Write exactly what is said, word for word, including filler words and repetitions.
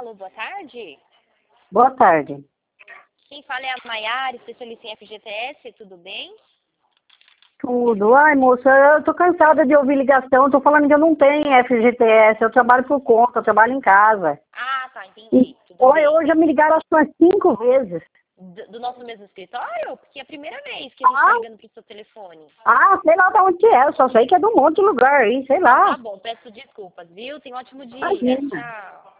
Alô, boa tarde. Boa tarde. Quem fala é a Maiara, especialista em F G T S, tudo bem? Tudo. Ai, moça, eu tô cansada de ouvir ligação. Tô falando que eu não tenho F G T S. Eu trabalho por conta, eu trabalho em casa. Ah, tá, entendi. E Tudo oi, bem. hoje já me ligaram acho que umas cinco vezes. Do, do nosso mesmo escritório? Porque é a primeira vez que a gente Ah, tá ligando pro seu telefone. ah, sei lá de onde que é. Eu só sei que é de um monte de lugar aí, sei Então tá lá. bom, peço desculpas, viu? Tenha um ótimo dia. Imagina. Tchau.